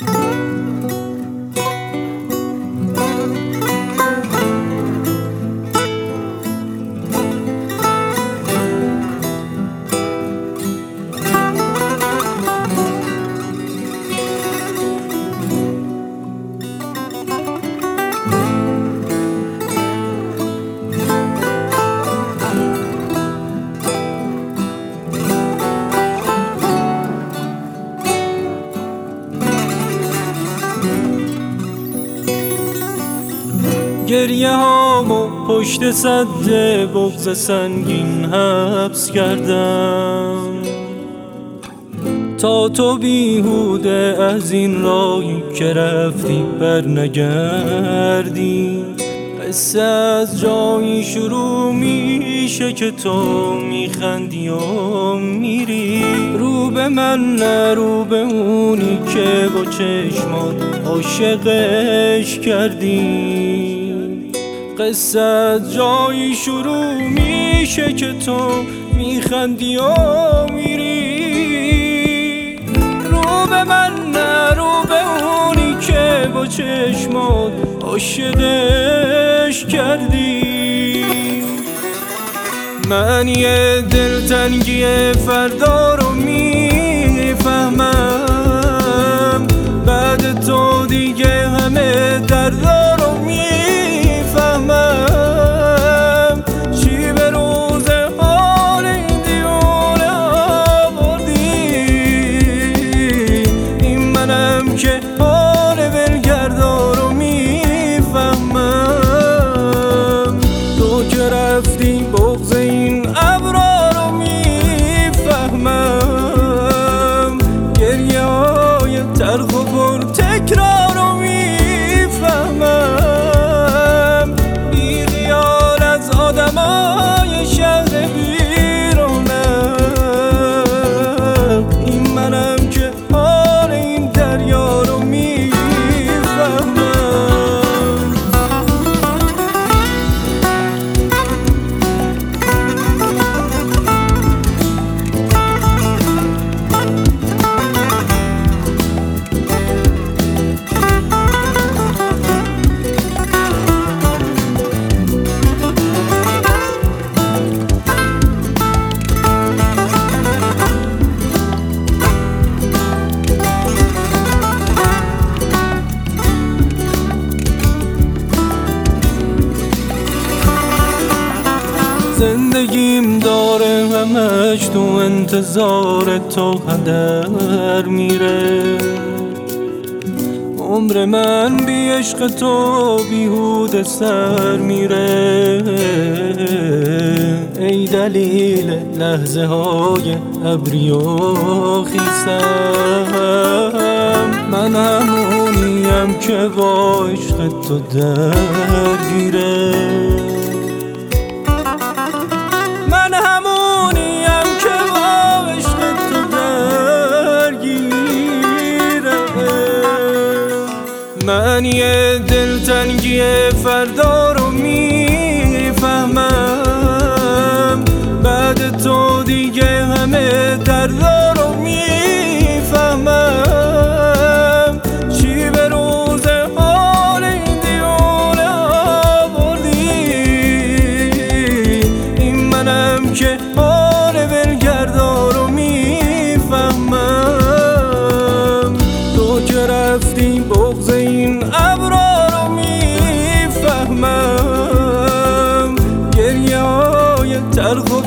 گریه هامو پشت سد بغض سنگین حبس کردم تا تو بیهوده از این راهی که رفتی بر نگردی. قصه از جایی شروع میشه که تو میخندی و میری، رو به من نه رو به اونی که با چشمات عاشقش کردی. قصه از جایی شروع میشه که تو میخندی و میری، رو به من نه رو به اونی که با چشمات عاشقش کردی. من یه دلتنگی فردا رو میفهمم، بعد تو دیگه همه دردا رو میفهمم. چی به روز حال این دیوانه آوردی، این منم که حال ولگردا رو میفهمم. تو که رفتی بغض این ابرا رو میفهمم، گریه های تلخ و پر تکرار رو میفهمم. بی خیال از آدمای شهر بیرونم، این منم که حال این دریا رو میفهمم. زندگیم داره همش تو انتظار تو هدر میره، عمر من بی عشق تو بیهوده سر میره. ای دلیل لحظه های ابری و خیسم، من همونیم که با عشق تو درگیره. من همونیم که با عشق تو درگیره. من یه دلتنگی فردا رو میفهمم، بعد تو دیگه همه دردا رو میفهمم. چی به روز حال این دیوانه آوردی، این منم که حال ولگردا رو میفهمم. تو که رفتی بغض این ابرا رو میفهمم، گریه های تلخ